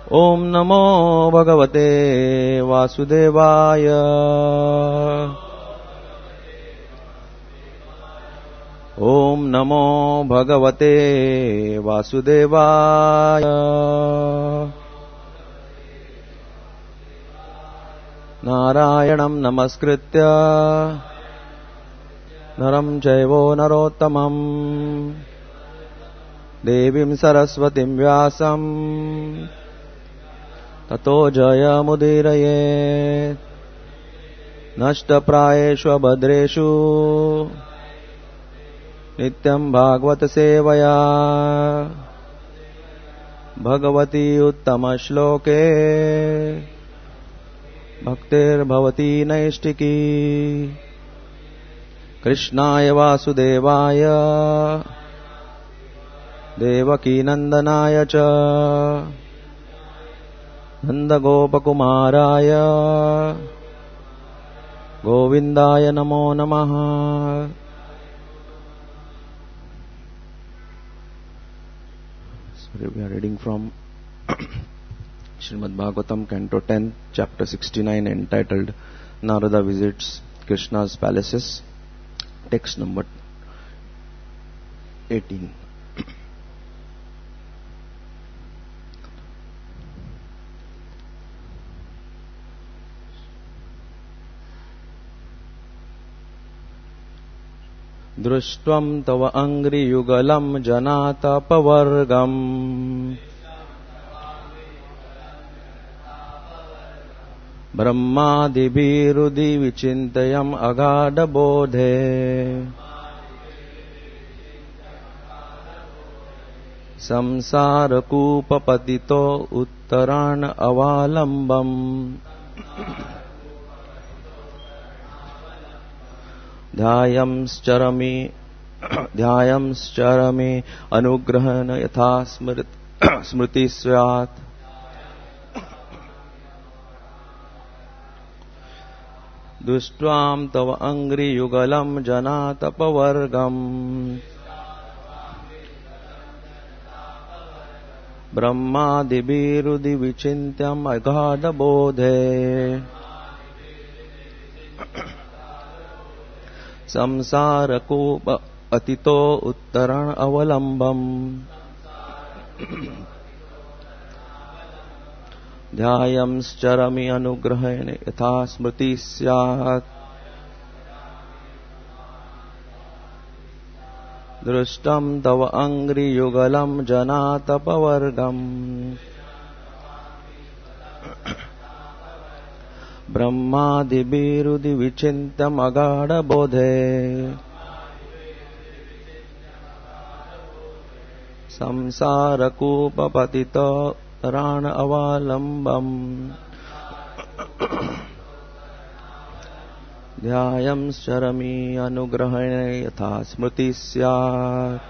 ओम नमो भगवते वासुदेवाय। ओम नमो भगवते वासुदेवाय। नारायणं नमस्कृत्य नरं चैव नरोत्तमं देवीं सरस्वतीं व्यासं ततो जयमुदीरयेत्। नष्टप्रायेषु अभद्रेषु नित्यं भागवत सेवया भगवती उत्तमश्लोके भक्तिर्भवती नैष्टिकी। कृष्णाय वासुदेवाय देवकीनन्दनाय च नन्दगोपकुमाराय गोविन्दाय नमो नमः। We are reading from Srimad Bhagavatam, Canto 10, Chapter 69, entitled Narada Visits Krishna's Palaces, text number 18. दृष्ट्वं तव अंघ्रियुगलं जनातपवर्गम् ब्रह्मादिभिरुदि विचिन्तयम् अगाढबोधे। संसारकूपपतितो उत्तरान् अवालम्बम् ध्यायंश्चरमे अनुग्रहण यथा स्मृति स्यात्। दृष्ट्वां तव अंघ्रियुगलं जनातपवर्गम् ब्रह्मादिभिरुदि विचिन्त्यम् अगाढबोधे। संसारकूप अतितो उत्तरण अवलंबम् ध्यायंश्चरमि अनुग्रहेण यथा स्मृति स्यात्। दृष्टं तव अंघ्रियुगलं जनातपवर्गम् ब्रह्मादिभिरुदि विचिन्त्यम् अगाढबोधे। संसारकूपपतितो उत्तरान् अवालम्बम् ध्यायंश्चरमि अनुग्रहेण यथा स्मृति स्यात्।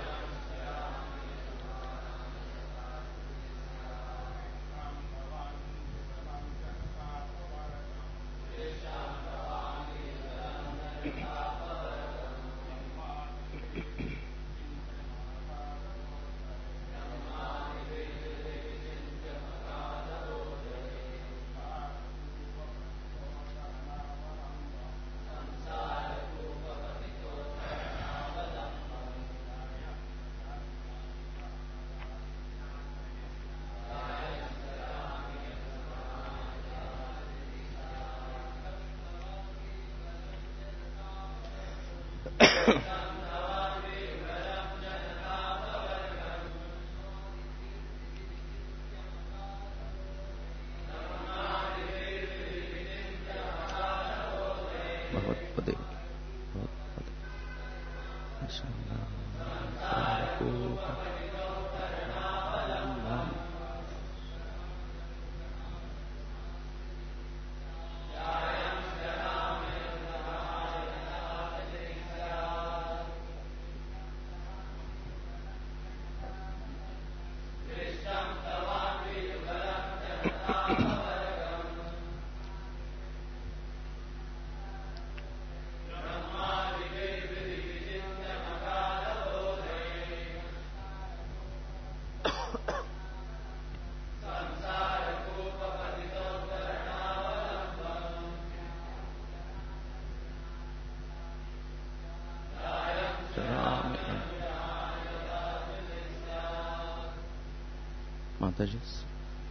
Mataji's.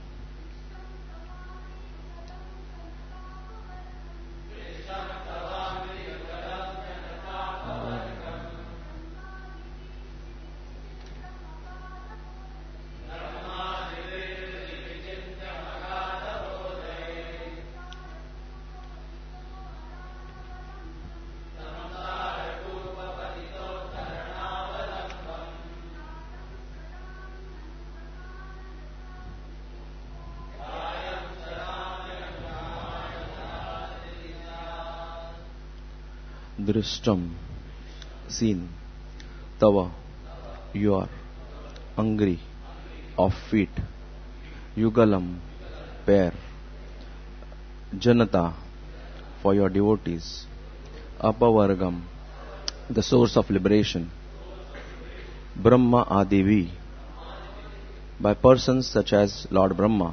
Drishtam, seen, tava, you are, angry, of feet, yugalam, pair, janata, for your devotees, apavargam, the source of liberation, Brahma Adivi, by persons such as Lord Brahma,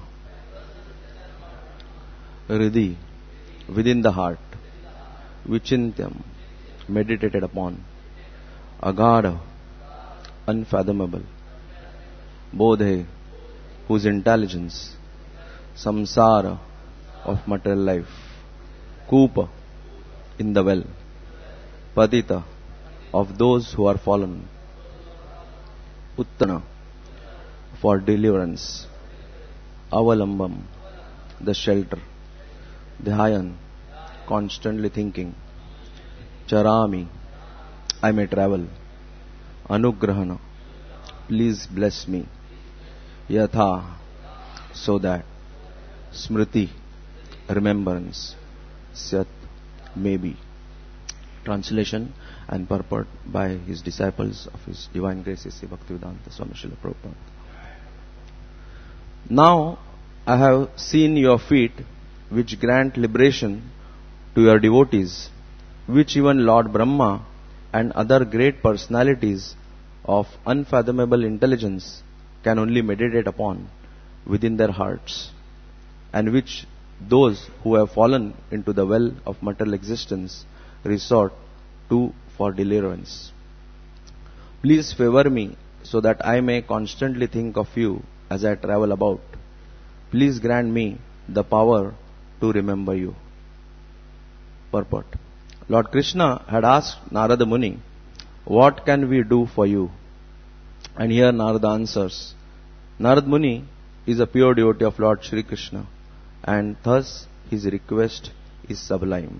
Hridhi, within the heart, Vichintyam, meditated upon, Agada, unfathomable, Bodhe, whose intelligence, Samsara, of material life, Kupa, in the well, Padita, of those who are fallen, Uttana, for deliverance, Avalambam, the shelter, Dhyayan, constantly thinking, Charami, I may travel, Anugrahana, please bless me, Yatha, so that, Smriti, remembrance, Syat, maybe. Translation and purport by his disciples of His Divine Grace A.C. Bhaktivedanta Swami Srila Prabhupada. Now I have seen your feet which grant liberation to your devotees, which even Lord Brahma and other great personalities of unfathomable intelligence can only meditate upon within their hearts, and which those who have fallen into the well of material existence resort to for deliverance. Please favor me so that I may constantly think of you as I travel about. Please grant me the power to remember you. Purport. Lord Krishna had asked Narada Muni, what can we do for you? And here Narada answers, Narada Muni is a pure devotee of Lord Shri Krishna, and thus his request is sublime.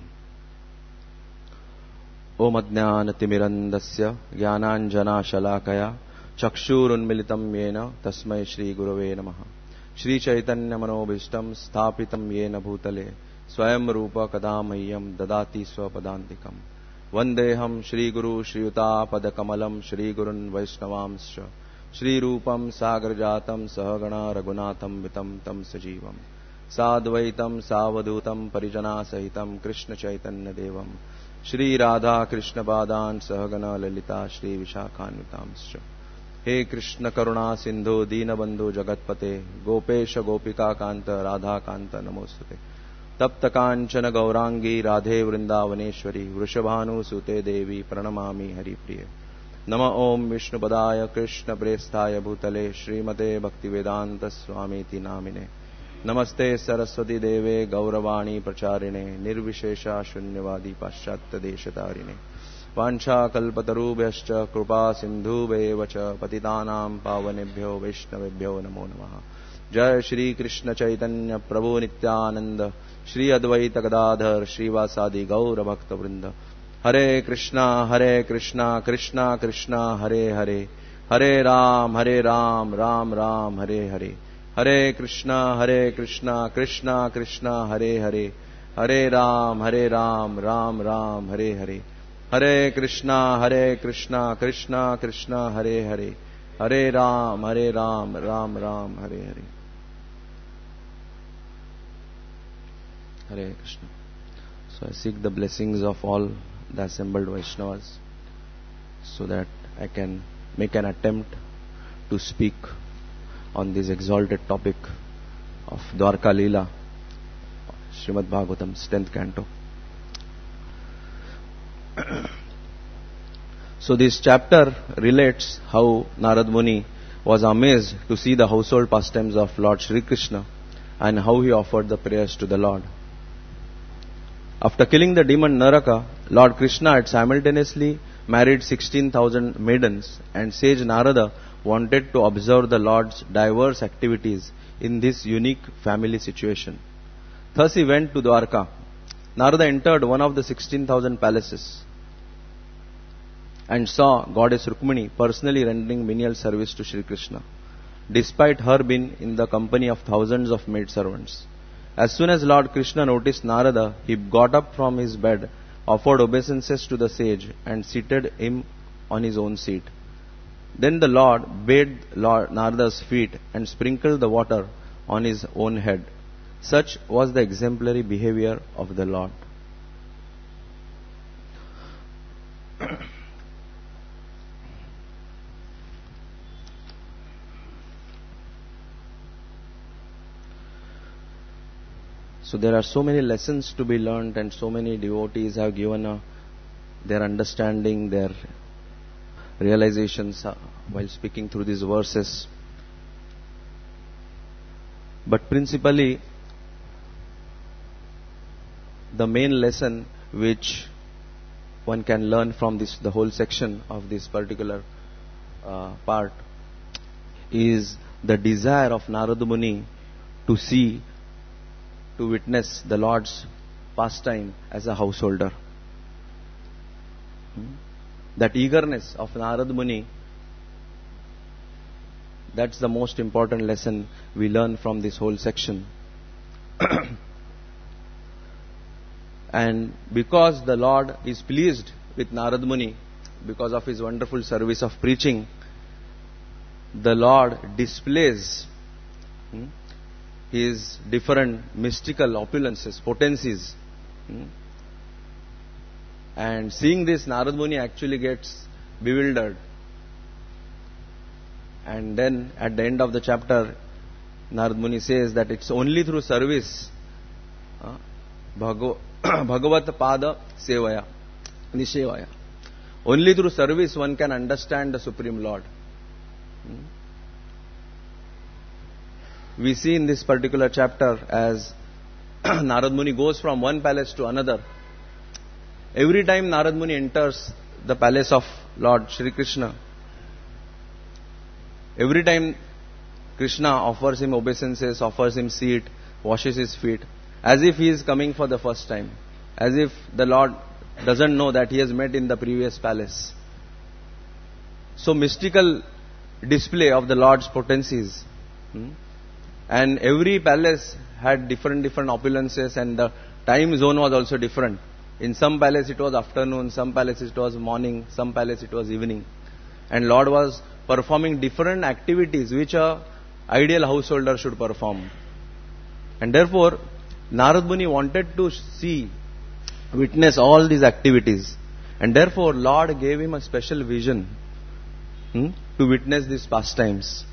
Om Ajnanatimirandasya Jnananjana Shalakaya Chakshurunmilitam Yena Tasmai Shri Gurave Namaha Shri Chaitanya Manobhishtam Sthapitam Yena Bhutale Swayam Rupa Kadamayyam Dadati Swapadantikam Vandeham Shri Guru Shriyuta Padakamalam Shri Gurun Vaishnavamscha Shri Rupam Sagrajatam Sahagana Raghunatham Vitam Tam Sajivam Sadvaitam Savadutam Parijana Sahitam Krishna Chaitanya Devam Shri Radha Krishna Padan Sahagana Lalita Shri Vishakhanutamscha He Krishna Karuna Sindhu Deenabandhu Jagatpate Gopesha Gopika Kanta Radha Kanta Namostate Tapta Kanchana Gaurangi Radhe Vrindavaneshwari Vrishabhanu Sute Devi Pranamami Haripriye Nama Om Vishnu Padaya Krishna Prestaya Bhutale Srimate Bhaktivedanta Swamiti Namine Namaste Saraswati Deve Gauravani Pracharine Nirvishesha Shunyavadi Paschatya Deshatarine Vancha Kalpatarubhyascha Krupa Sindhuvevacha Patitanam Pavanebhyo Vaishnavebhyo Namo Namaha Jai Shri Krishna Chaitanya Prabhu Nityananda Shri Advaita Gadadhar Shri Vasadi Gaura Bhakta Vrinda Hare Krishna Krishna Krishna Hare Hare Hare Ram Ram Ram Hare Hare Hare Krishna Krishna Krishna Hare Hare Hare Ram Ram Ram Hare Hare Hare Krishna Krishna Krishna Hare Hare Hare Ram Ram Ram Hare Hare Hare Krishna. So I seek the blessings of all the assembled Vaishnavas so that I can make an attempt to speak on this exalted topic of Dwarka Leela, Srimad Bhagavatam's 10th canto. So this chapter relates how Narad Muni was amazed to see the household pastimes of Lord Shri Krishna and how he offered the prayers to the Lord. After killing the demon Naraka, Lord Krishna had simultaneously married 16,000 maidens, and sage Narada wanted to observe the Lord's diverse activities in this unique family situation. Thus he went to Dwarka. Narada entered one of the 16,000 palaces and saw Goddess Rukmini personally rendering menial service to Shri Krishna, despite her being in the company of thousands of maidservants. As soon as Lord Krishna noticed Narada, he got up from his bed, offered obeisances to the sage, and seated him on his own seat. Then the Lord bathed Lord Narada's feet and sprinkled the water on his own head. Such was the exemplary behavior of the Lord. So there are so many lessons to be learned, and so many devotees have given their understanding, their realizations while speaking through these verses. But principally, the main lesson which one can learn from this, the whole section of this particular part, is the desire of Narada Muni to witness the Lord's pastime as a householder. That eagerness of Narada Muni, that's the most important lesson we learn from this whole section. And because the Lord is pleased with Narada Muni, because of his wonderful service of preaching, the Lord displays his different mystical opulences, potencies. And seeing this, Narada Muni actually gets bewildered. And then at the end of the chapter, Narada Muni says that it's only through service, Bhagavat Pada Sevaya, Nishevaya. Only through service one can understand the Supreme Lord. We see in this particular chapter as Narada Muni goes from one palace to another. Every time Narada Muni enters the palace of Lord Shri Krishna, every time Krishna offers him obeisances, offers him seat, washes his feet, as if he is coming for the first time, as if the Lord doesn't know that he has met in the previous palace. So mystical display of the Lord's potencies. And every palace had different opulences, and the time zone was also different. In some palace it was afternoon, some palace it was morning, some palace it was evening. And Lord was performing different activities which a ideal householder should perform. And therefore, Narada Muni wanted to witness all these activities. And therefore, Lord gave him a special vision to witness these pastimes.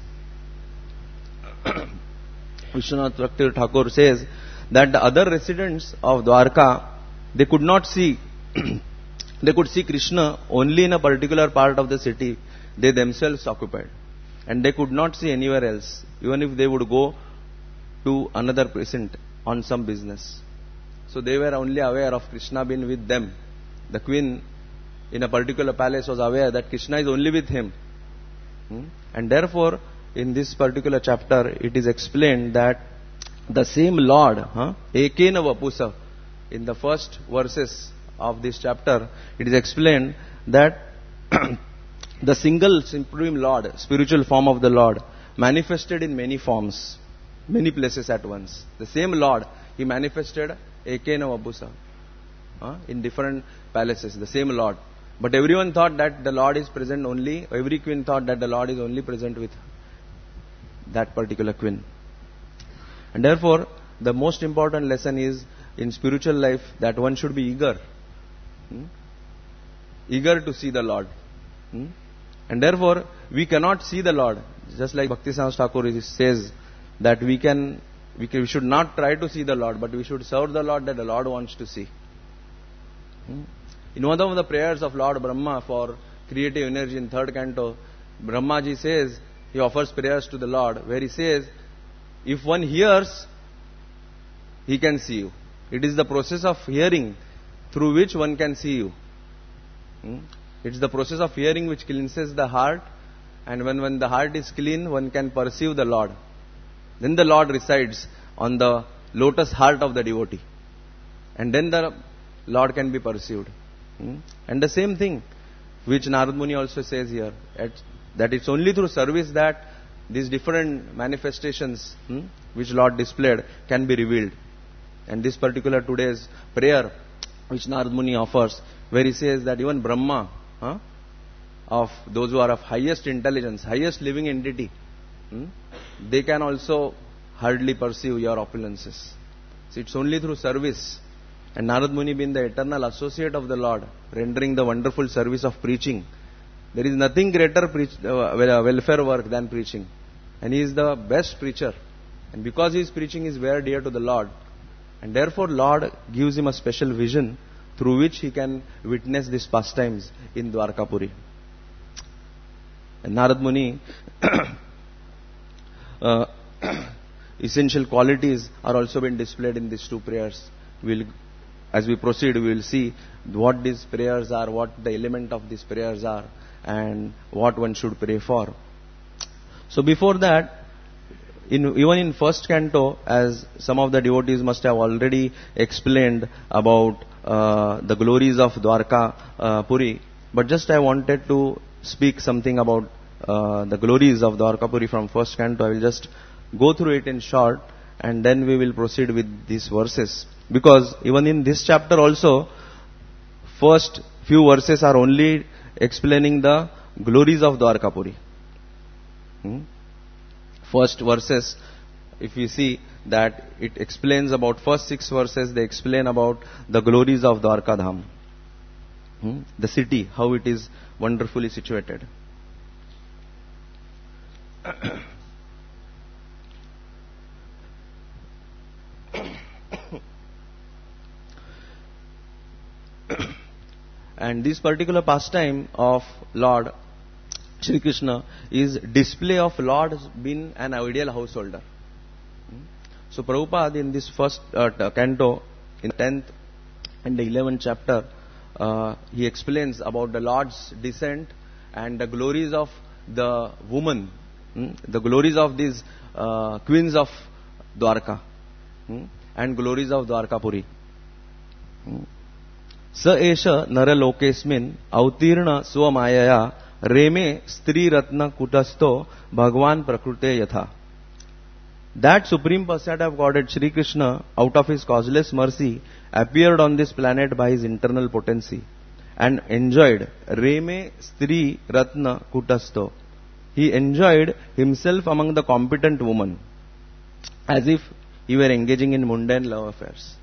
Vishwanath Bhakti Thakur says that the other residents of Dwarka, they could not see, they could see Krishna only in a particular part of the city they themselves occupied. And they could not see anywhere else, even if they would go to another precinct on some business. So they were only aware of Krishna being with them. The queen in a particular palace was aware that Krishna is only with him. And therefore, in this particular chapter, it is explained that the same Lord, Ekena Vapusa, in the first verses of this chapter, it is explained that the single Supreme Lord, spiritual form of the Lord, manifested in many forms, many places at once. The same Lord, he manifested Ekena Vapusa in different palaces, the same Lord. But everyone thought that the Lord is present only, every queen thought that the Lord is only present with that particular queen. And therefore, the most important lesson is in spiritual life that one should be eager. Eager to see the Lord. And therefore, we cannot see the Lord. Just like Bhakti-Siddhanta Thakur says that we should not try to see the Lord, but we should serve the Lord that the Lord wants to see. In one of the prayers of Lord Brahma for creative energy in third canto, Brahmaji says he offers prayers to the Lord, where he says, if one hears, he can see you. It is the process of hearing through which one can see you. It's the process of hearing which cleanses the heart, and when the heart is clean, one can perceive the Lord. Then the Lord resides on the lotus heart of the devotee, and then the Lord can be perceived. And the same thing which Narad Muni also says here, that it's only through service that these different manifestations which Lord displayed can be revealed. And this particular today's prayer which Narad Muni offers, where he says that even Brahma, of those who are of highest intelligence, highest living entity, they can also hardly perceive your opulences. So it's only through service. And Narad Muni being the eternal associate of the Lord, rendering the wonderful service of preaching. There is nothing greater welfare work than preaching. And he is the best preacher. And because his preaching is very dear to the Lord, and therefore Lord gives him a special vision through which he can witness these pastimes in Dwarkapuri. And Narad Muni essential qualities are also been displayed in these two prayers. As we proceed, we will see what these prayers are, what the element of these prayers are, and what one should pray for. So before that, even in first canto, as some of the devotees must have already explained about the glories of Dwarka Puri, but just I wanted to speak something about the glories of Dwarka Puri from first canto. I will just go through it in short, and then we will proceed with these verses. Because even in this chapter also, first few verses are only explaining the glories of Dwarka Puri. First verses, if you see that it explains about first 6 verses, they explain about the glories of Dwarka Dham. The city, how it is wonderfully situated. And this particular pastime of Lord Shri Krishna is display of Lord being an ideal householder. So Prabhupada in this first canto, in the 10th and the 11th chapter, he explains about the Lord's descent and the glories of the woman, the glories of these queens of Dwarka, and glories of Dwarkapuri. स एष नरलोकेस्मिन् अवतीर्ण स्वमायया रेमे स्त्री रत्न कुटस्थो भगवान प्रकृते यथा. That supreme personality of Godhead, Shri Krishna, out of his causeless mercy, appeared on this planet by his internal potency and enjoyed Reme Stri Ratna Kutastho. He enjoyed himself among the competent women, as if he were engaging in mundane love affairs.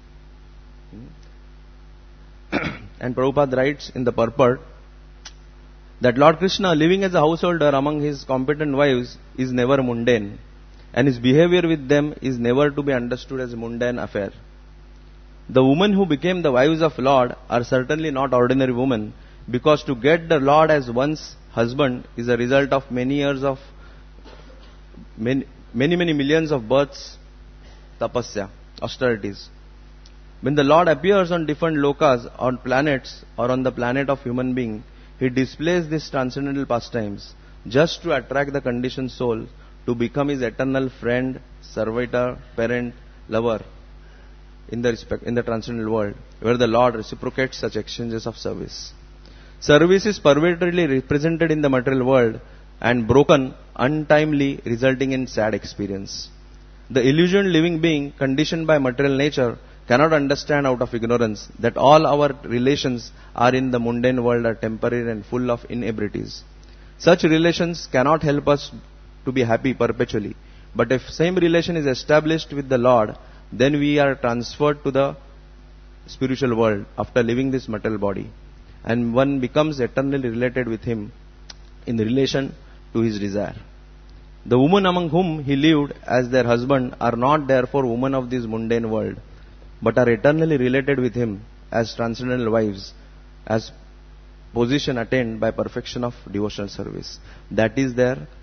And Prabhupada writes in the purport that Lord Krishna, living as a householder among his competent wives, is never mundane, and his behavior with them is never to be understood as a mundane affair. The women who became the wives of Lord are certainly not ordinary women, because to get the Lord as one's husband is a result of many years of many millions of births, tapasya, austerities. When the Lord appears on different lokas, on planets, or on the planet of human being, he displays these transcendental pastimes just to attract the conditioned soul to become his eternal friend, servitor, parent, lover in the transcendental world, where the Lord reciprocates such exchanges of service. Service is pervertedly represented in the material world and broken untimely, resulting in sad experience. The illusioned living being, conditioned by material nature, cannot understand out of ignorance that all our relations are in the mundane world are temporary and full of inebrities. Such relations cannot help us to be happy perpetually. But if same relation is established with the Lord, then we are transferred to the spiritual world after leaving this material body, and one becomes eternally related with him in relation to his desire. The women among whom he lived as their husband are not therefore women of this mundane world, but are eternally related with him as transcendental wives, as position attained by perfection of devotional service. That is their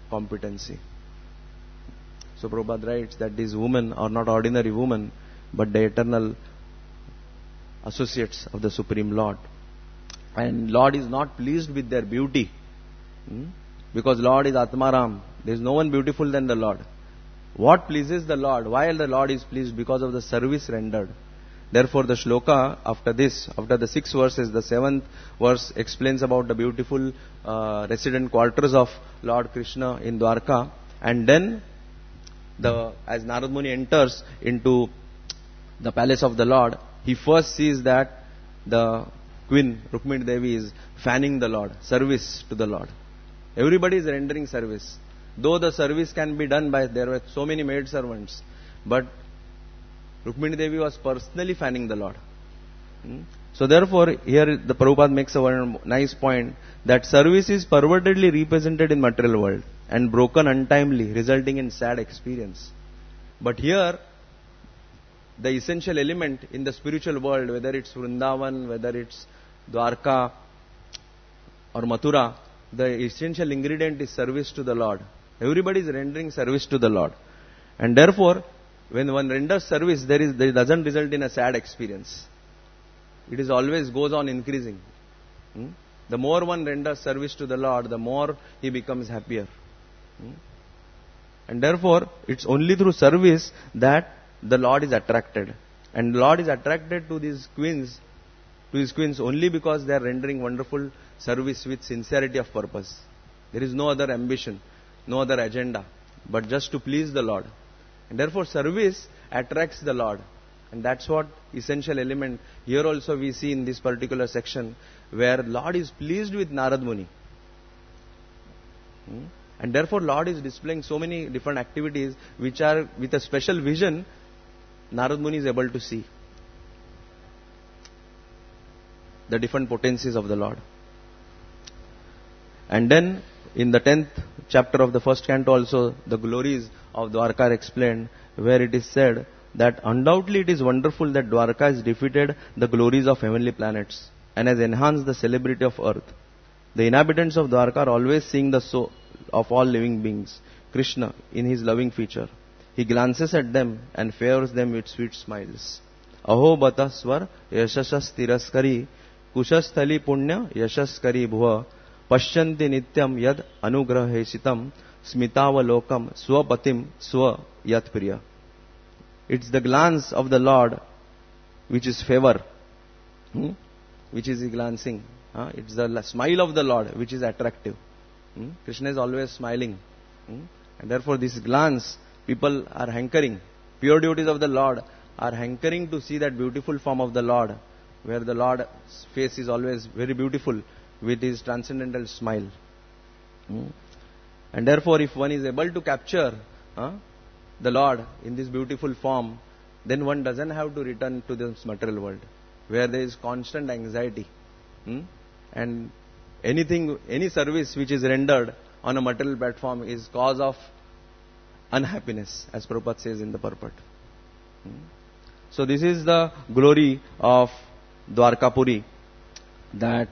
competency. So Prabhupada writes that these women are not ordinary women, but the eternal associates of the Supreme Lord. And Lord is not pleased with their beauty. Because Lord is Atmaram. There is no one beautiful than the Lord. What pleases the Lord? Why the Lord is pleased? Because of the service rendered. Therefore the shloka after this, after the 6 verses, the 7th verse explains about the beautiful resident quarters of Lord Krishna in Dwarka. And then as Narad Muni enters into the palace of the Lord, he first sees that the Queen Rukmini Devi is fanning the Lord, service to the Lord. Everybody is rendering service. Though the service can be done by, there were so many maid servants, but Rukmini Devi was personally fanning the Lord. So therefore, here the Prabhupada makes a very nice point that service is pervertedly represented in material world and broken untimely, resulting in sad experience. But here, the essential element in the spiritual world, whether it's Vrindavan, whether it's Dwarka or Mathura, the essential ingredient is service to the Lord. Everybody is rendering service to the Lord. And therefore, when one renders service, it doesn't result in a sad experience. It is always goes on increasing. The more one renders service to the Lord, the more he becomes happier. And therefore, it's only through service that the Lord is attracted. And the Lord is attracted to these queens, only because they are rendering wonderful service with sincerity of purpose. There is no other ambition, no other agenda, but just to please the Lord. And therefore service attracts the Lord. And that's what essential element here also we see in this particular section, where Lord is pleased with Narad Muni. And therefore Lord is displaying so many different activities which are with a special vision Narad Muni is able to see the different potencies of the Lord. And then in the 10th chapter of the first canto also, the glories of Dwarka are explained, where it is said that undoubtedly it is wonderful that Dwarka has defeated the glories of heavenly planets and has enhanced the celebrity of earth. The inhabitants of Dwarka are always seeing the soul of all living beings, Krishna, in his loving feature. He glances at them and favors them with sweet smiles. Aho bata swar yashashas tiraskari kushasthali punya yashaskari bhuva pashyanti nityam yad anugrahesitam smitavalokam swapatim swa yat priya. It's the glance of the Lord which is favor, which is glancing. It's the smile of the Lord which is attractive. Krishna is always smiling. And therefore this glance, people are hankering. Pure devotees of the Lord are hankering to see that beautiful form of the Lord, where the Lord's face is always very beautiful with his transcendental smile. And therefore if one is able to capture the Lord in this beautiful form, then one doesn't have to return to this material world, where there is constant anxiety. And any service which is rendered on a material platform is cause of unhappiness, as Prabhupada says in the purport. So this is the glory of Dwarkapuri, that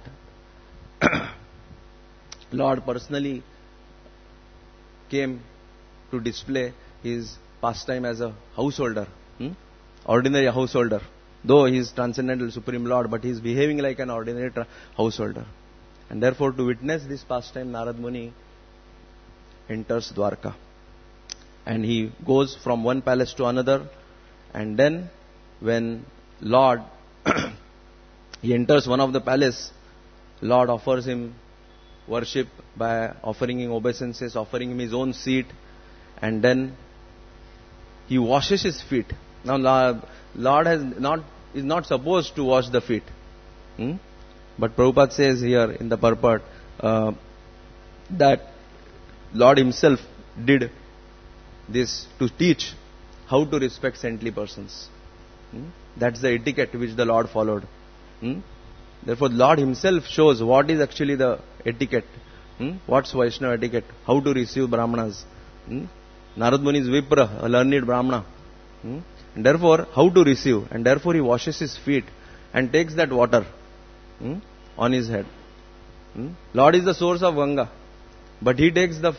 Lord personally came to display his pastime as a householder, ordinary householder. Though he is transcendental Supreme Lord, but he is behaving like an ordinary householder. And therefore to witness this pastime, Narad Muni enters Dwarka. And he goes from one palace to another. And then when Lord, he enters one of the palace, Lord offers him worship by offering him obeisances, offering him his own seat. And then he washes his feet. Now Lord is not supposed to wash the feet. But Prabhupada says here in the purport that Lord himself did this to teach how to respect saintly persons. That's the etiquette which the Lord followed. Therefore Lord himself shows what is actually the etiquette. What's Vaishnava etiquette? How to receive Brahmanas. Narad Muni is Vipra, a learned Brahmana. And therefore, how to receive? And therefore he washes his feet and takes that water on his head. Lord is the source of Ganga, but he takes the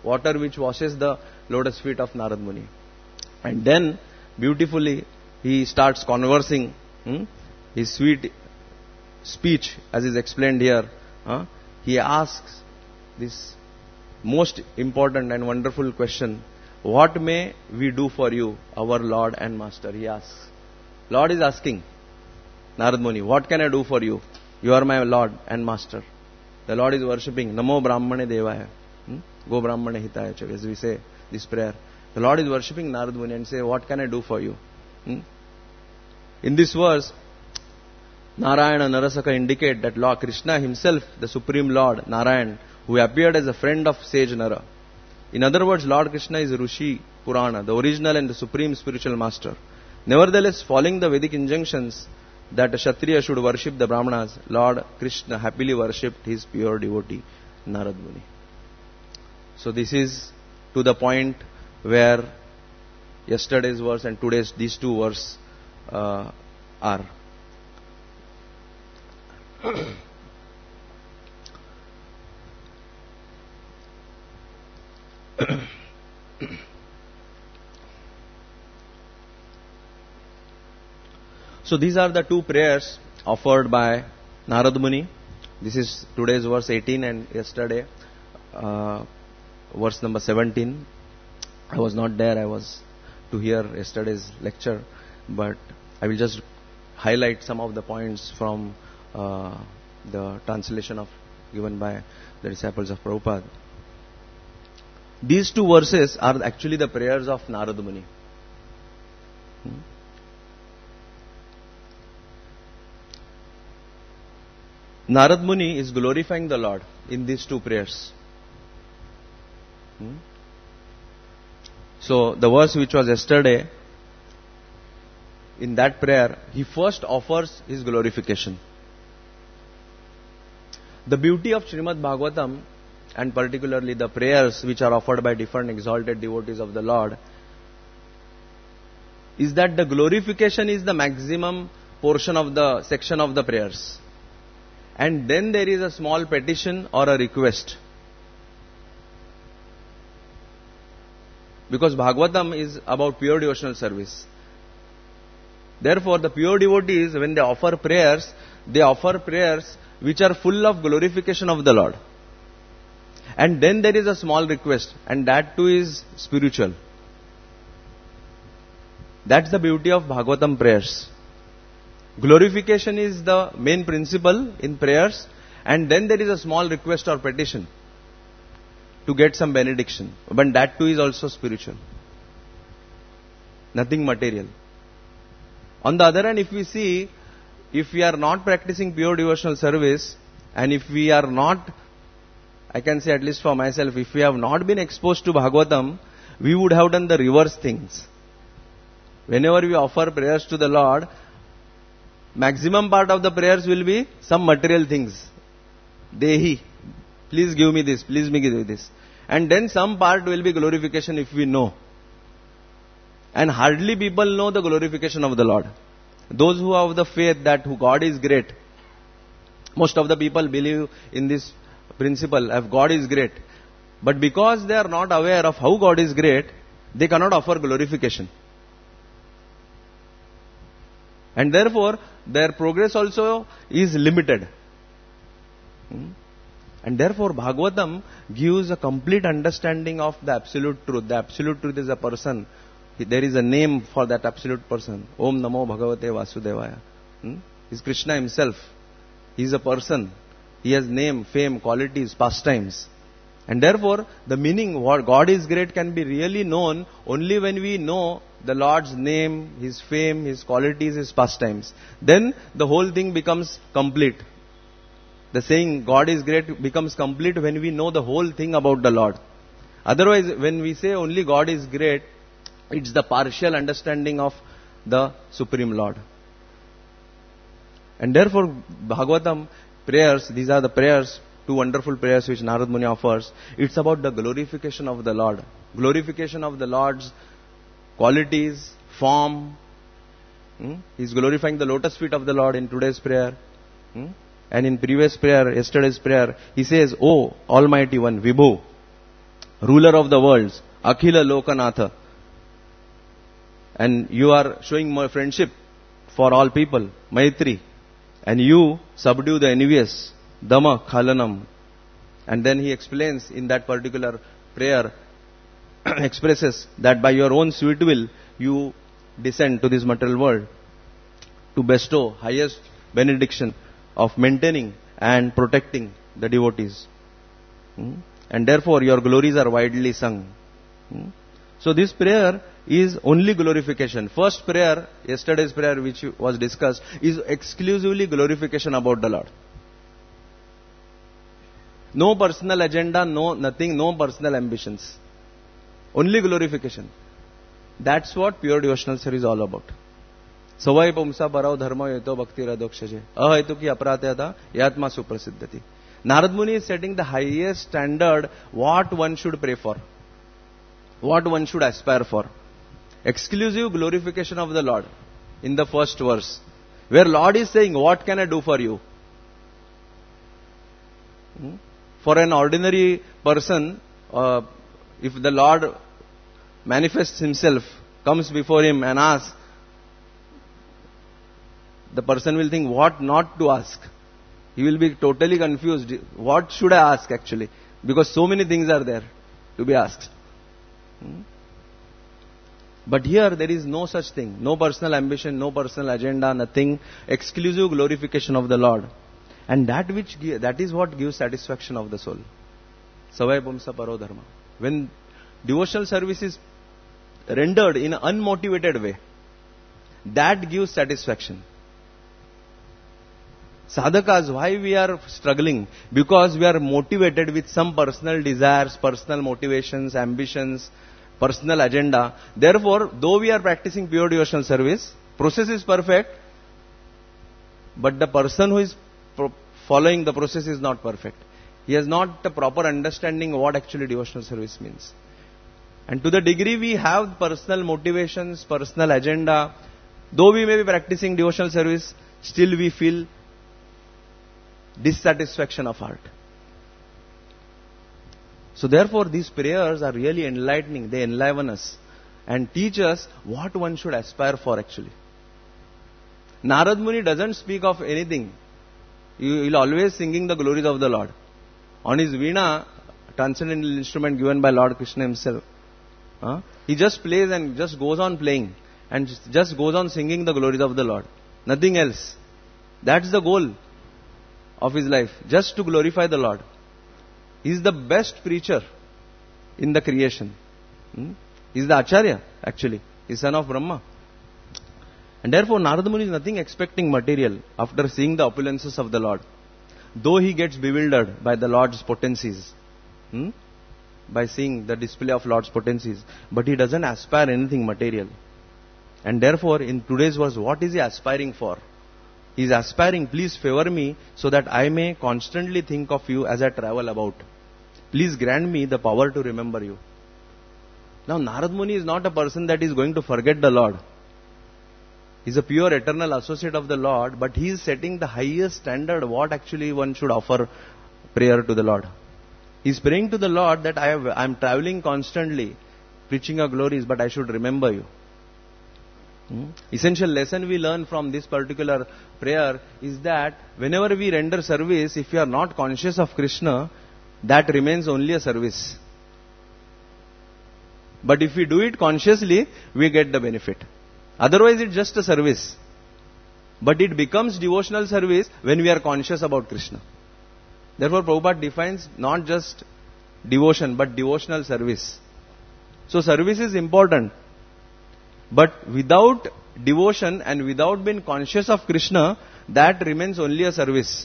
water which washes the lotus feet of Narad Muni. And then, beautifully, he starts conversing, his sweet speech, as is explained here. He asks this most important and wonderful question, what may we do for you, our Lord and Master? He asks. Lord is asking Narad Muni, what can I do for you? You are my Lord and Master. The Lord is worshipping Namo Brahmane Devaya. Go Brahmane Hitaya, as we say this prayer. The Lord is worshipping Narad Muni and say, what can I do for you? In this verse, Narayana Narasaka indicate that Lord Krishna himself, the Supreme Lord, Narayan, who appeared as a friend of sage Nara. In other words, Lord Krishna is Rishi Purana, the original and the supreme spiritual master. Nevertheless, following the Vedic injunctions that a Kshatriya should worship the Brahmanas, Lord Krishna happily worshipped his pure devotee, Narad Muni. So this is to the point where yesterday's verse and today's these two verses are. So these are the two prayers offered by Narad Muni. This is today's verse 18 and yesterday verse number 17. I was not there, I was to hear yesterday's lecture, but I will just highlight some of the points from the translation given by the disciples of Prabhupada. These two verses are actually the prayers of Narad Muni. Narad Muni is glorifying the Lord in these two prayers. So the verse which was yesterday, in that prayer, he first offers his glorification. The beauty of Srimad Bhagavatam, and particularly the prayers which are offered by different exalted devotees of the Lord, is that the glorification is the maximum portion of the section of the prayers. And then there is a small petition or a request. Because Bhagavatam is about pure devotional service. Therefore, the pure devotees, when they offer prayers which are full of glorification of the Lord. And then there is a small request, and that too is spiritual. That's the beauty of Bhagavatam prayers. Glorification is the main principle in prayers, and then there is a small request or petition to get some benediction. But that too is also spiritual. Nothing material. On the other hand, if we see, if we are not practicing pure devotional service, and if we are not, I can say at least for myself, if we have not been exposed to Bhagavatam, we would have done the reverse things. Whenever we offer prayers to the Lord, maximum part of the prayers will be some material things. Dehi, please give me this, please give me this. And then some part will be glorification if we know. And hardly people know the glorification of the Lord. Those who have the faith that God is great, most of the people believe in this principle of God is great. But because they are not aware of how God is great, they cannot offer glorification. And therefore, their progress also is limited. And therefore, Bhagavatam gives a complete understanding of the absolute truth. The absolute truth is a person. There is a name for that absolute person. Om Namo Bhagavate Vasudevaya. He is Krishna himself. He is a person. He has name, fame, qualities, pastimes. And therefore, the meaning, what God is great, can be really known only when we know the Lord's name, His fame, His qualities, His pastimes. Then the whole thing becomes complete. The saying God is great becomes complete when we know the whole thing about the Lord. Otherwise, when we say only God is great, it's the partial understanding of the Supreme Lord. And therefore, Bhagavatam prayers, these are the prayers, two wonderful prayers which Narad Muni offers. It's about the glorification of the Lord. Glorification of the Lord's qualities, form. He's glorifying the lotus feet of the Lord in today's prayer. And in previous prayer, yesterday's prayer, he says, O Almighty One, Vibhu, ruler of the worlds, Akhila Lokanatha. And you are showing more friendship for all people, Maitri. And you subdue the envious, Dama Khalanam. And then he explains in that particular prayer, expresses that by your own sweet will, you descend to this material world to bestow highest benediction of maintaining and protecting the devotees. And therefore your glories are widely sung. So this prayer is only glorification. First prayer, yesterday's prayer which was discussed, is exclusively glorification about the Lord. No personal agenda, no nothing, no personal ambitions. Only glorification. That's what pure devotional service is all about. Savai pumsa parao dharma yeto bhakti radokshaje. Ahaitu ki apratayata yatma suprasiddhati. Narad Muni is setting the highest standard what one should pray for. What one should aspire for. Exclusive glorification of the Lord in the first verse. Where Lord is saying, what can I do for you? For an ordinary person, if the Lord manifests himself, comes before him and asks, the person will think what not to ask. He will be totally confused. What should I ask actually? Because so many things are there to be asked. But here there is no such thing. No personal ambition, no personal agenda, nothing. Exclusive glorification of the Lord. And that is what gives satisfaction of the soul. Savai pumsa paro dharma. When devotional service is rendered in an unmotivated way, that gives satisfaction. Sadhakas, why we are struggling? Because we are motivated with some personal desires, personal motivations, ambitions, personal agenda. Therefore, though we are practicing pure devotional service, process is perfect, but the person who is following the process is not perfect. He has not the proper understanding of what actually devotional service means. And to the degree we have personal motivations, personal agenda, though we may be practicing devotional service, still we feel dissatisfaction of heart. So therefore these prayers are really enlightening. They enliven us and teach us what one should aspire for actually. Narad Muni doesn't speak of anything. He will always singing the glories of the Lord. On his veena, transcendental instrument given by Lord Krishna himself, he just plays and just goes on playing and just goes on singing the glories of the Lord. Nothing else. That's the goal of his life, just to glorify the Lord. He is the best preacher in the creation. He is the Acharya actually. He is son of Brahma. And therefore Narada Muni is nothing expecting material after seeing the opulences of the Lord. Though he gets bewildered by the Lord's potencies, by seeing the display of Lord's potencies, but he doesn't aspire anything material. And therefore in today's verse, what is he aspiring for? He is aspiring, please favor me so that I may constantly think of you as I travel about. Please grant me the power to remember you. Now Narad Muni is not a person that is going to forget the Lord. He is a pure eternal associate of the Lord, but he is setting the highest standard what actually one should offer prayer to the Lord. He is praying to the Lord that I am traveling constantly, preaching your glories, but I should remember you. Essential lesson we learn from this particular prayer is that whenever we render service, if you are not conscious of Krishna, that remains only a service. But if we do it consciously, we get the benefit. Otherwise it's just a service. But it becomes devotional service when we are conscious about Krishna. Therefore Prabhupada defines not just devotion but devotional service. So service is important. But without devotion and without being conscious of Krishna, that remains only a service.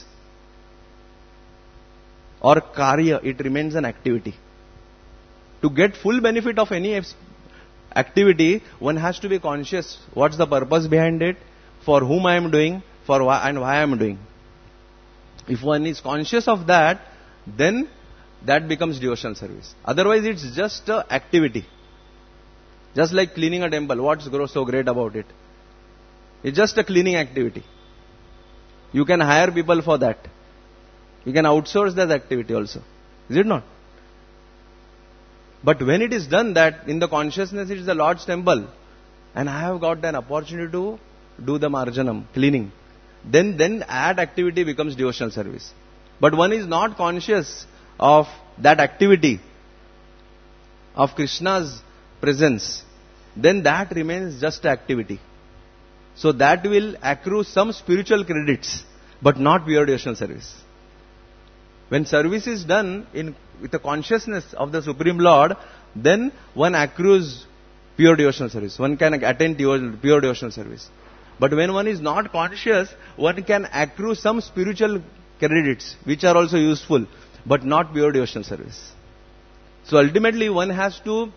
Or karya, it remains an activity. To get full benefit of any activity, one has to be conscious. What's the purpose behind it? For whom I am doing? For why and why I am doing? If one is conscious of that, then that becomes devotional service. Otherwise it's just an activity. Just like cleaning a temple. What's so great about it? It's just a cleaning activity. You can hire people for that. You can outsource that activity also. Is it not? But when it is done that in the consciousness it is the Lord's temple, and I have got an opportunity to do the marjanam, cleaning, then that activity becomes devotional service. But one is not conscious of that activity, of Krishna's presence, then that remains just activity. So that will accrue some spiritual credits, but not pure devotional service. When service is done with the consciousness of the Supreme Lord, then one accrues pure devotional service. One can attain pure devotional service. But when one is not conscious, one can accrue some spiritual credits, which are also useful, but not pure devotional service. So ultimately one has to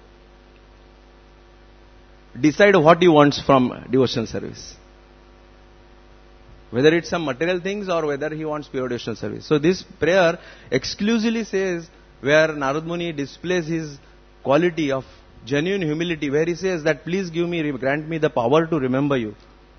decide what he wants from devotional service. Whether it's some material things or whether he wants pure devotional service. So this prayer exclusively says, where Narad Muni displays his quality of genuine humility, where he says that please grant me the power to remember you.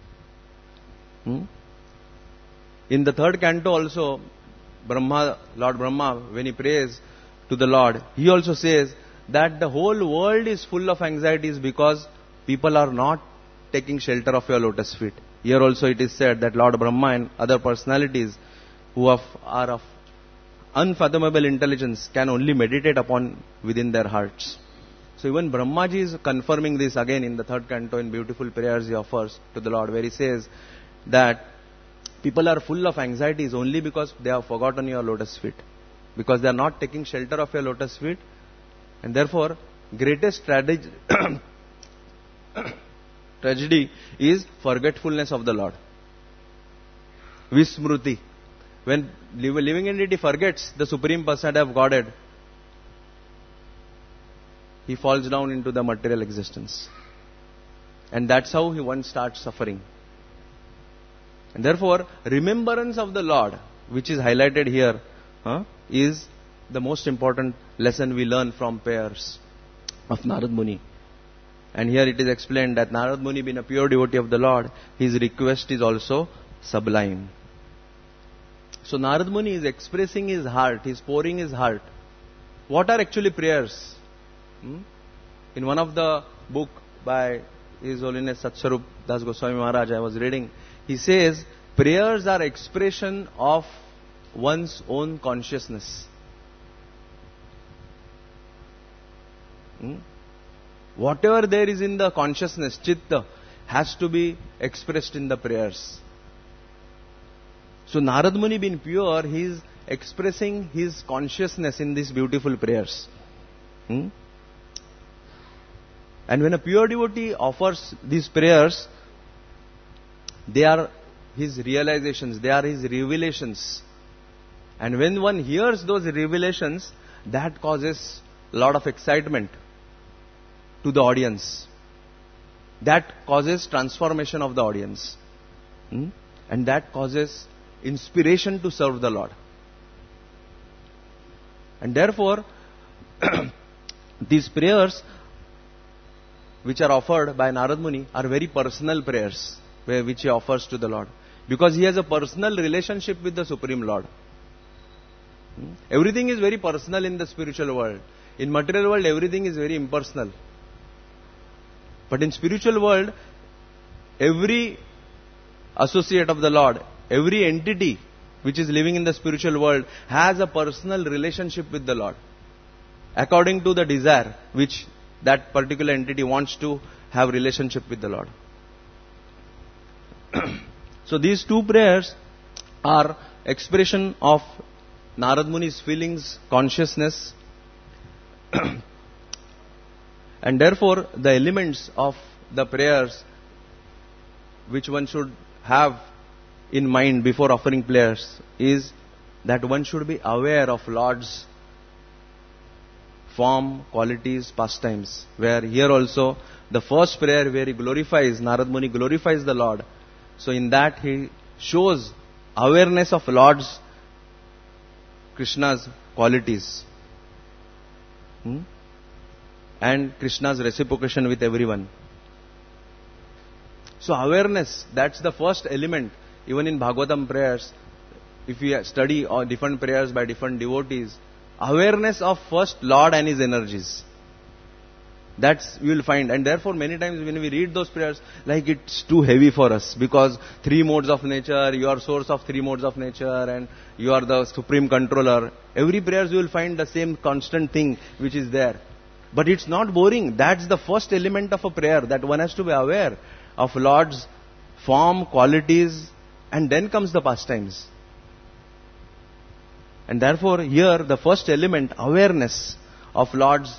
In the third canto also, Lord Brahma, when he prays to the Lord, he also says that the whole world is full of anxieties because people are not taking shelter of your lotus feet. Here also it is said that Lord Brahma and other personalities who are of unfathomable intelligence can only meditate upon within their hearts. So even Brahmaji is confirming this again in the third canto in beautiful prayers he offers to the Lord, where he says that people are full of anxieties only because they have forgotten your lotus feet, because they are not taking shelter of your lotus feet, and therefore greatest tragedy is forgetfulness of the Lord. Vismruti. When living entity forgets the Supreme Personality of Godhead, he falls down into the material existence. And that's how one starts suffering. And therefore, remembrance of the Lord, which is highlighted here, is the most important lesson we learn from prayers of Narad Muni. And here it is explained that Narad Muni, being a pure devotee of the Lord, his request is also sublime. So Narad Muni is expressing his heart, he is pouring his heart. What are actually prayers? In one of the book by His Holiness Satswarup Das Goswami Maharaj I was reading, he says prayers are expression of one's own consciousness. Whatever there is in the consciousness, chitta, has to be expressed in the prayers. So Narad Muni, being pure, he is expressing his consciousness in these beautiful prayers. And when a pure devotee offers these prayers, they are his realizations, they are his revelations. And when one hears those revelations, that causes a lot of excitement to the audience. That causes transformation of the audience. And that causes inspiration to serve the Lord. And therefore, these prayers which are offered by Narad Muni are very personal prayers, which he offers to the Lord. Because he has a personal relationship with the Supreme Lord. Everything is very personal in the spiritual world. In material world, everything is very impersonal. But in spiritual world, every associate of the Lord, every entity which is living in the spiritual world has a personal relationship with the Lord, according to the desire which that particular entity wants to have relationship with the Lord. So these two prayers are expression of Narad Muni's feelings, consciousness, and therefore the elements of the prayers which one should have in mind before offering prayers is that one should be aware of Lord's form, qualities, pastimes. Where here also the first prayer where he glorifies, Narad Muni glorifies the Lord. So in that he shows awareness of Lord's, Krishna's qualities. And Krishna's reciprocation with everyone. So awareness, that's the first element. Even in Bhagavatam prayers, if we study different prayers by different devotees, awareness of first Lord and His energies. That's you will find. And therefore many times when we read those prayers, like it's too heavy for us, because three modes of nature, you are source of three modes of nature, and you are the supreme controller. Every prayers you will find the same constant thing which is there. But it's not boring. That's the first element of a prayer, that one has to be aware of Lord's form, qualities, and then comes the pastimes. And therefore here the first element, awareness of Lord's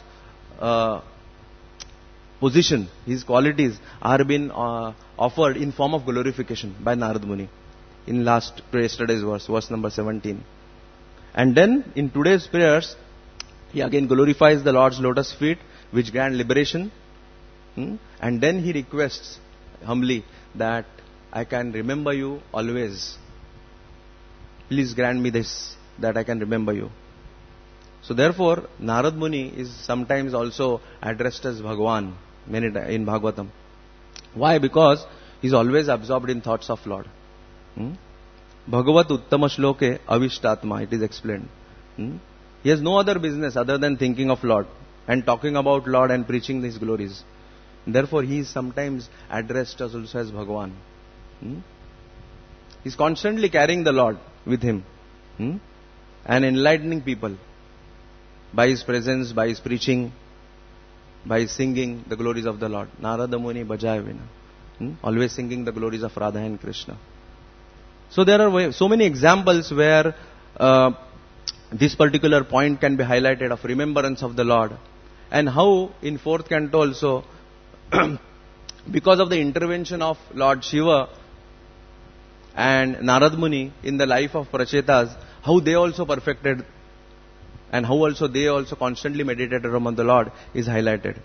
position, his qualities, are being offered in form of glorification by Narad Muni in yesterday's verse number 17. And then in today's prayers, he again glorifies the Lord's lotus feet, which grant liberation. And then he requests humbly that I can remember you always. Please grant me this, that I can remember you. So therefore, Narad Muni is sometimes also addressed as Bhagwan in Bhagavatam. Why? Because he's always absorbed in thoughts of Lord. Bhagavat Uttama Shloke Avishtatma, it is explained. He has no other business other than thinking of Lord and talking about Lord and preaching His glories. Therefore, he is sometimes addressed as also as Bhagwan. He is constantly carrying the Lord with him and enlightening people by his presence, by his preaching, by his singing the glories of the Lord. Narada Muni Bhajaya Vina. Always singing the glories of Radha and Krishna. So there are so many examples where this particular point can be highlighted of remembrance of the Lord, and how in 4th canto also because of the intervention of Lord Shiva and Narad Muni in the life of Prachetas, how they also perfected and how also they also constantly meditated upon the Lord is highlighted.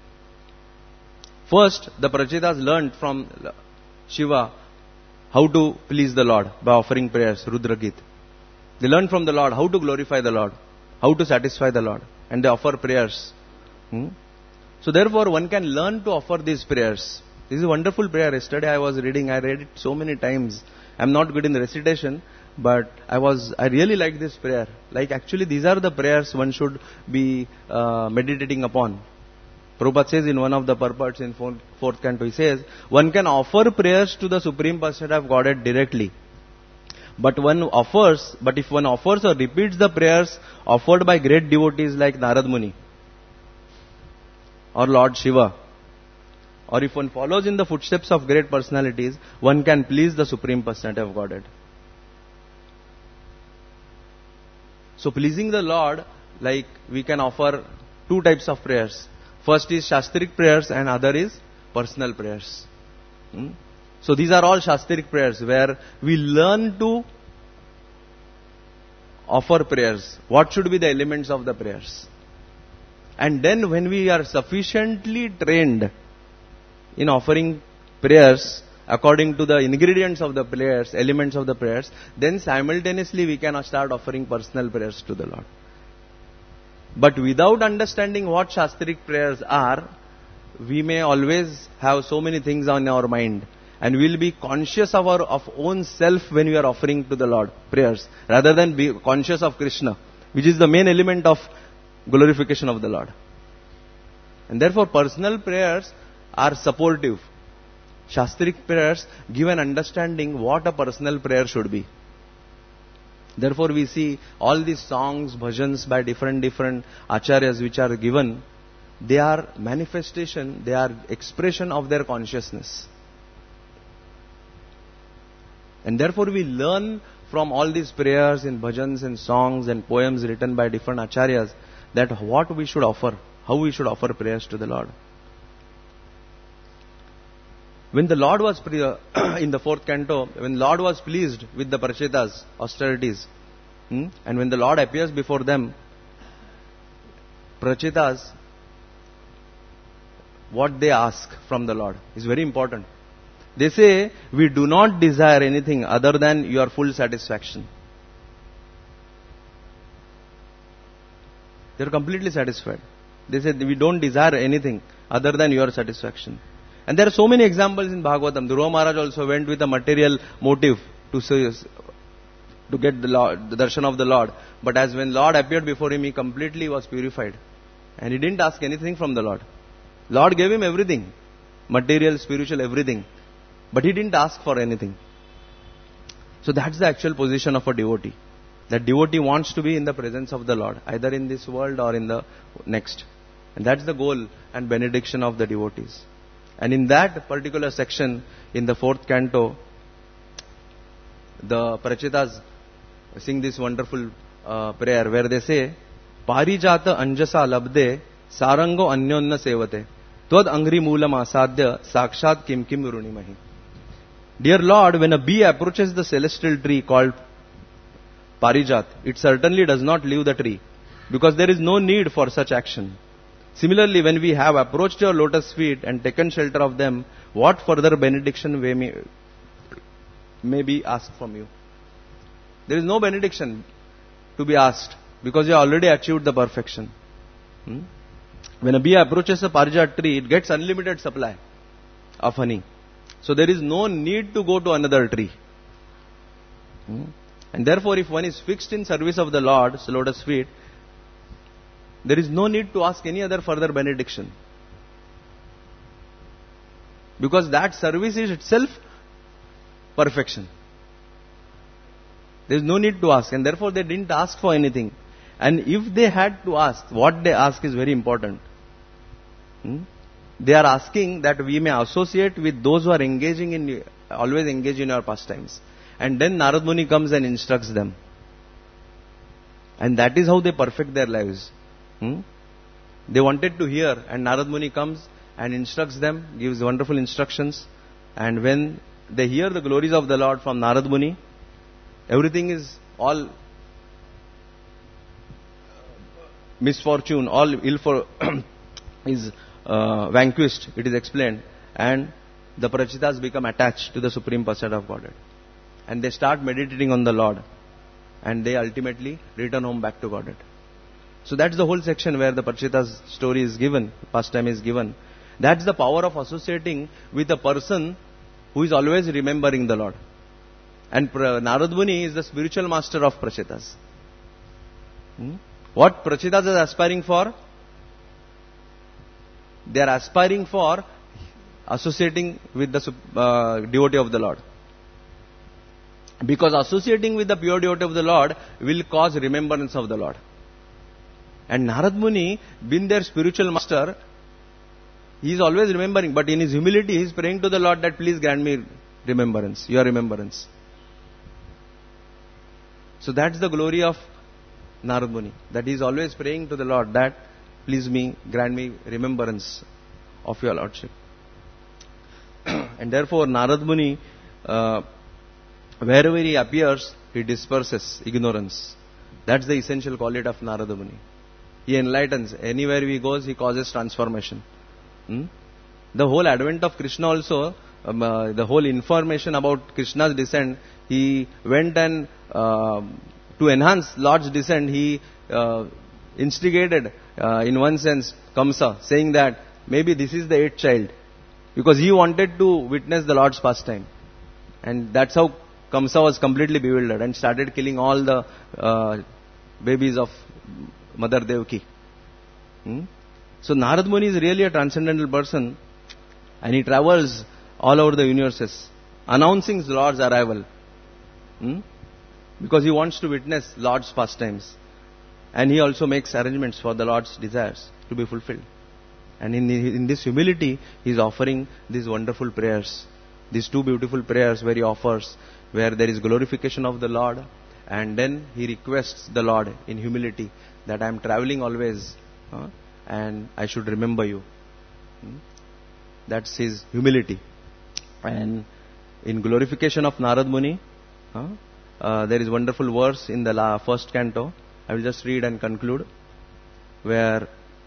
First, the Prachetas learned from Shiva how to please the Lord by offering prayers, Rudra Git. They learn from the Lord how to glorify the Lord, how to satisfy the Lord, and they offer prayers. So therefore one can learn to offer these prayers. This is a wonderful prayer. Yesterday I was reading, I read it so many times. I am not good in the recitation, but I really like this prayer. Like actually these are the prayers one should be meditating upon. Prabhupada says in one of the purports in 4th canto, he says, one can offer prayers to the Supreme Personality of Godhead directly. But if one offers or repeats the prayers offered by great devotees like Narad Muni or Lord Shiva, or if one follows in the footsteps of great personalities, one can please the Supreme Personality of Godhead. So pleasing the Lord, like we can offer two types of prayers. First is Shastric prayers and other is personal prayers. So these are all Shastric prayers where we learn to offer prayers. What should be the elements of the prayers? And then when we are sufficiently trained in offering prayers according to the ingredients of the prayers, elements of the prayers, then simultaneously we can start offering personal prayers to the Lord. But without understanding what Shastric prayers are, we may always have so many things on our mind, and we will be conscious of our own self when we are offering to the Lord prayers, rather than be conscious of Krishna, which is the main element of glorification of the Lord. And therefore personal prayers are supportive. Shastric prayers give an understanding what a personal prayer should be. Therefore we see all these songs, bhajans by different acharyas which are given, they are manifestation, they are expression of their consciousness. And therefore we learn from all these prayers in bhajans and songs and poems written by different acharyas that what we should offer, how we should offer prayers to the Lord. When the Lord was, in the 4th canto, when Lord was pleased with the Prachetas' austerities, and when the Lord appears before them, Prachetas, what they ask from the Lord is very important. They say, we do not desire anything other than your full satisfaction. They are completely satisfied. They say, we don't desire anything other than your satisfaction. And there are so many examples in Bhagavatam. Dhruva Maharaj also went with a material motive to get the darshan of the Lord. But as when Lord appeared before him, he completely was purified. And he didn't ask anything from the Lord. Lord gave him everything. Material, spiritual, everything. But he didn't ask for anything. So that's the actual position of a devotee. That devotee wants to be in the presence of the Lord, either in this world or in the next. And that's the goal and benediction of the devotees. And in that particular section, in the 4th canto, the Prachetas sing this wonderful prayer where they say, Parijata anjasa labde sarango anyonna sevate twad angri moolam asadya sakshat kim kim runimahi. Dear Lord, when a bee approaches the celestial tree called Parijat, it certainly does not leave the tree, because there is no need for such action. Similarly, when we have approached your lotus feet and taken shelter of them, what further benediction may be asked from you? There is no benediction to be asked, because you have already achieved the perfection. When a bee approaches a Parijat tree, it gets unlimited supply of honey. So there is no need to go to another tree. And therefore, if one is fixed in service of the Lord's lotus feet, there is no need to ask any other further benediction. Because that service is itself perfection. There is no need to ask, and therefore they didn't ask for anything. And if they had to ask, what they ask is very important. They are asking that we may associate with those who are always engaged in our pastimes. And then Narad Muni comes and instructs them. And that is how they perfect their lives. They wanted to hear, and Narad Muni comes and instructs them, gives wonderful instructions. And when they hear the glories of the Lord from Narad Muni, everything is all misfortune, all ill for is vanquished, it is explained. And the Prachitas become attached to the Supreme Personality of Godhead. And they start meditating on the Lord. And they ultimately return home back to Godhead. So that's the whole section where the Prachita's story is given, pastime is given. That's the power of associating with a person who is always remembering the Lord. And Narad Muni is the spiritual master of Prachitas. What Prachitas is aspiring for? They are aspiring for associating with the devotee of the Lord. Because associating with the pure devotee of the Lord will cause remembrance of the Lord. And Narad Muni, being their spiritual master, he is always remembering, but in his humility he is praying to the Lord that please grant me remembrance, your remembrance. So that's the glory of Narad Muni, that he is always praying to the Lord that please grant me remembrance of your Lordship. And therefore Narad Muni, wherever he appears, he disperses ignorance. That's the essential quality of Narada Muni. He enlightens. Anywhere he goes, he causes transformation. The whole advent of Krishna also, the whole information about Krishna's descent, he went and to enhance Lord's descent, he instigated, in one sense, Kamsa, saying that maybe this is the 8th child. Because he wanted to witness the Lord's pastime. And that's how Kamsa was completely bewildered and started killing all the babies of Mother Devaki. So Narad Muni is really a transcendental person, and he travels all over the universes announcing the Lord's arrival. Because he wants to witness Lord's pastimes. And he also makes arrangements for the Lord's desires to be fulfilled. And in this humility, he is offering these wonderful prayers. These two beautiful prayers where he offers, where there is glorification of the Lord, and then he requests the Lord in humility that I am traveling always and I should remember you. That's his humility. And in glorification of Narad Muni, there is wonderful verse in the first canto. I will just read and conclude, where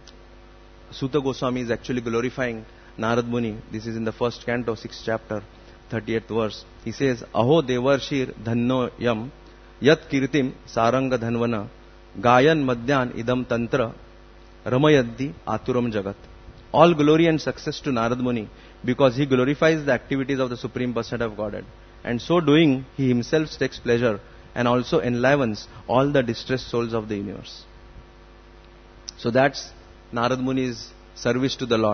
Suta Goswami is actually glorifying Narad Muni. This is in the first canto, 6th chapter, 38th verse. He says, Aho devarshir dhanno yam yat kirtim saranga dhanvana gayan madhyan idam tantra ramayaddi aturam jagat. All glory and success to Narad Muni, because he glorifies the activities of the Supreme Personality of Godhead. And so doing, he himself takes pleasure and also enlivens all the distressed souls of the universe. So that's Narad Muni's service to the Lord.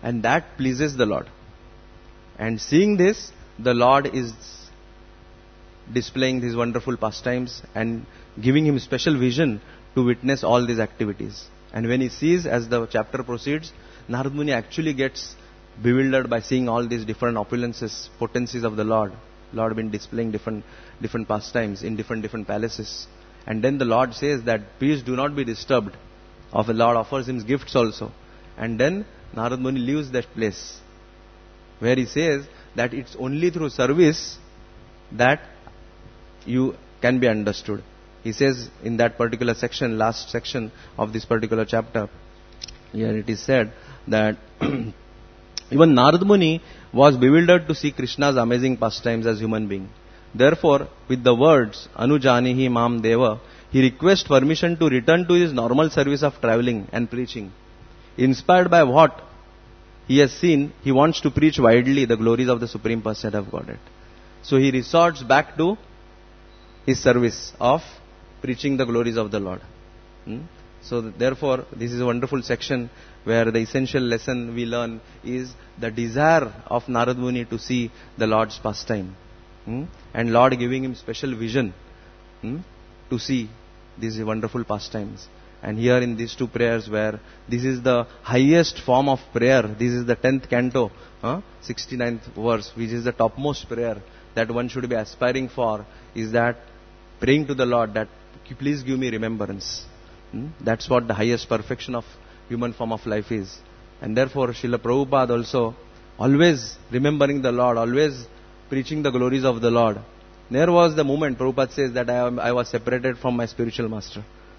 And that pleases the Lord. And seeing this, the Lord is displaying these wonderful pastimes and giving him special vision to witness all these activities. And when he sees, as the chapter proceeds, Narad Muni actually gets bewildered by seeing all these different opulences, potencies of the Lord. Lord been displaying different pastimes in different palaces. And then the Lord says that please do not be disturbed. Of the Lord offers him gifts also. And then Narad Muni leaves that place, where he says that it's only through service that you can be understood. He says in that particular section, last section of this particular chapter, here it is said that even Narad Muni was bewildered to see Krishna's amazing pastimes as human being. Therefore, with the words, Anujanihi Mam Deva, he requests permission to return to his normal service of traveling and preaching. Inspired by what he has seen, he wants to preach widely the glories of the Supreme Personality of Godhead. So he resorts back to his service of preaching the glories of the Lord. So therefore, this is a wonderful section where the essential lesson we learn is the desire of Narad Muni to see the Lord's pastime. And Lord giving him special vision to see these wonderful pastimes. And here in these two prayers, where this is the highest form of prayer, this is the 10th canto, 69th verse, which is the topmost prayer that one should be aspiring for, is that praying to the Lord that please give me remembrance. That's what the highest perfection of human form of life is. And therefore Srila Prabhupada also always remembering the Lord, always preaching the glories of the Lord. There was the moment Prabhupada says that I was separated from my spiritual master.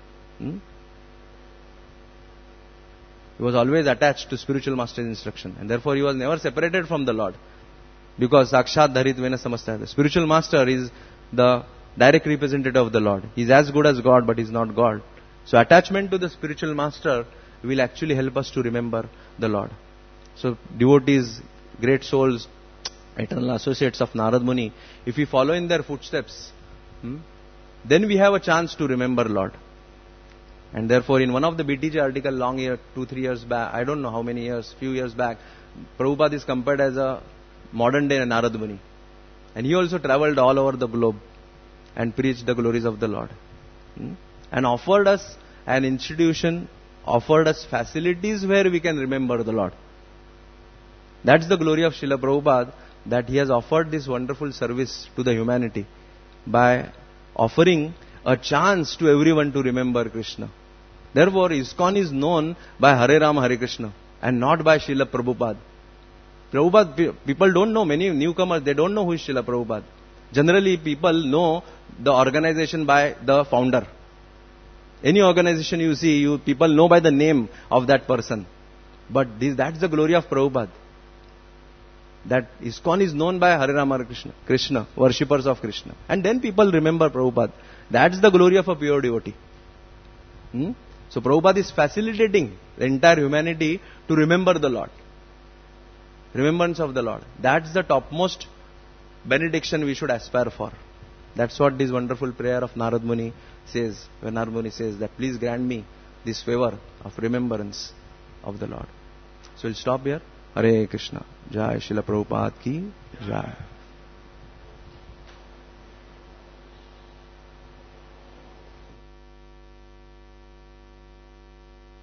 He was always attached to spiritual master's instruction, and therefore he was never separated from the Lord. Because Sakshat Dharit Vena Samastha, the spiritual master is the direct representative of the Lord. He is as good as God, but he is not God. So attachment to the spiritual master will actually help us to remember the Lord. So devotees, great souls, eternal associates of Narad Muni, if we follow in their footsteps, then we have a chance to remember Lord. And therefore in one of the BTJ article long year, 2-3 years back, I don't know how many years, few years back, Prabhupada is compared as a modern day Narad Muni. And he also traveled all over the globe and preached the glories of the Lord. And offered us an institution, offered us facilities where we can remember the Lord. That's the glory of Srila Prabhupada, that he has offered this wonderful service to the humanity by offering a chance to everyone to remember Krishna. Therefore, ISKCON is known by Hare Rama Hare Krishna and not by Srila Prabhupada. People don't know, many newcomers, they don't know who is Srila Prabhupada. Generally, people know the organization by the founder. Any organization you see, people know by the name of that person. But that's the glory of Prabhupada. That ISKCON is known by Hare Rama Hare Krishna, Krishna, worshippers of Krishna. And then people remember Prabhupada. That's the glory of a pure devotee. So Prabhupada is facilitating the entire humanity to remember the Lord. Remembrance of the Lord. That's the topmost benediction we should aspire for. That's what this wonderful prayer of Narad Muni says. When Narad Muni says that please grant me this favor of remembrance of the Lord. So we'll stop here. Hare Krishna. Jai Srila Prabhupada ki Jai.